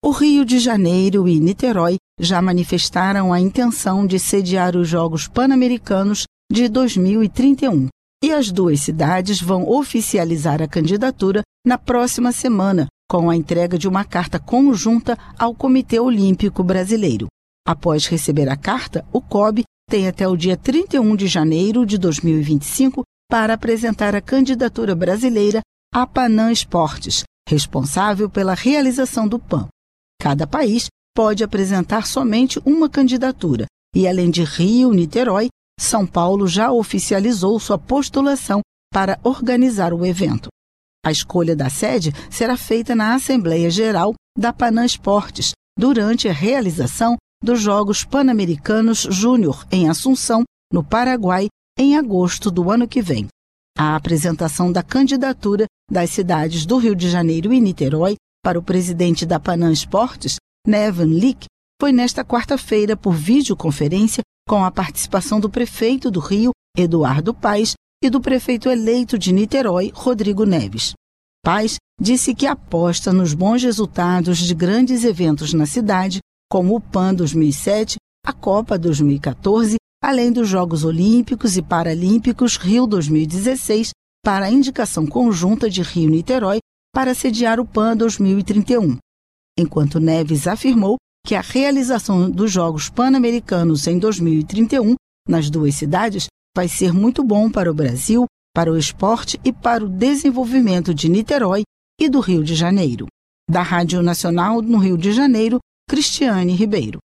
O Rio de Janeiro e Niterói já manifestaram a intenção de sediar os Jogos Pan-Americanos de 2031. E as duas cidades vão oficializar a candidatura na próxima semana, com a entrega de uma carta conjunta ao Comitê Olímpico Brasileiro. Após receber a carta, o COB tem até o dia 31 de janeiro de 2025 para apresentar a candidatura brasileira à Panam Esportes, responsável pela realização do PAN. Cada país pode apresentar somente uma candidatura e, além de Rio, Niterói, São Paulo já oficializou sua postulação para organizar o evento. A escolha da sede será feita na Assembleia Geral da Panam Esportes, durante a realização dos Jogos Pan-Americanos Júnior em Assunção, no Paraguai, em agosto do ano que vem. A apresentação da candidatura das cidades do Rio de Janeiro e Niterói para o presidente da Panam Esportes, Nevan Leak, foi nesta quarta-feira por videoconferência com a participação do prefeito do Rio, Eduardo Paes, e do prefeito eleito de Niterói, Rodrigo Neves. Paes disse que aposta nos bons resultados de grandes eventos na cidade, como o PAN 2007, a Copa 2014, além dos Jogos Olímpicos e Paralímpicos Rio 2016, para a indicação conjunta de Rio-Niterói para sediar o PAN 2031. Enquanto Neves afirmou que a realização dos Jogos Pan-Americanos em 2031 nas duas cidades vai ser muito bom para o Brasil, para o esporte e para o desenvolvimento de Niterói e do Rio de Janeiro. Da Rádio Nacional no Rio de Janeiro, Cristiane Ribeiro.